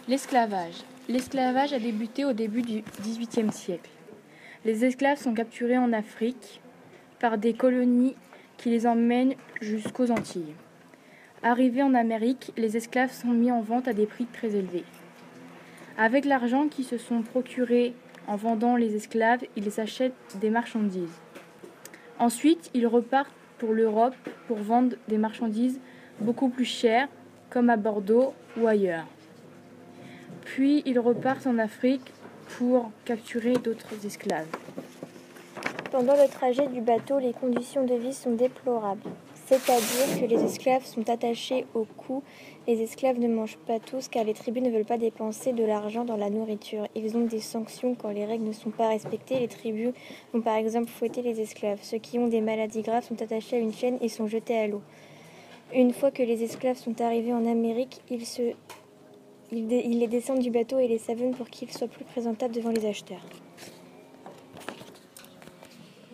L'esclavage. L'esclavage a débuté au début du XVIIIe siècle. Les esclaves sont capturés en Afrique par des colonies qui les emmènent jusqu'aux Antilles. Arrivés en Amérique, les esclaves sont mis en vente à des prix très élevés. Avec l'argent qu'ils se sont procurés en vendant les esclaves, ils achètent des marchandises. Ensuite, ils repartent pour l'Europe pour vendre des marchandises beaucoup plus chères, comme à Bordeaux ou ailleurs. Puis ils repartent en Afrique pour capturer d'autres esclaves. Pendant le trajet du bateau, les conditions de vie sont déplorables. C'est-à-dire que les esclaves sont attachés au cou. Les esclaves ne mangent pas tous car les tribus ne veulent pas dépenser de l'argent dans la nourriture. Ils ont des sanctions quand les règles ne sont pas respectées. Les tribus vont par exemple fouetter les esclaves. Ceux qui ont des maladies graves sont attachés à une chaîne et sont jetés à l'eau. Une fois que les esclaves sont arrivés en Amérique, ils les descendent du bateau et les savonnent pour qu'ils soient plus présentables devant les acheteurs.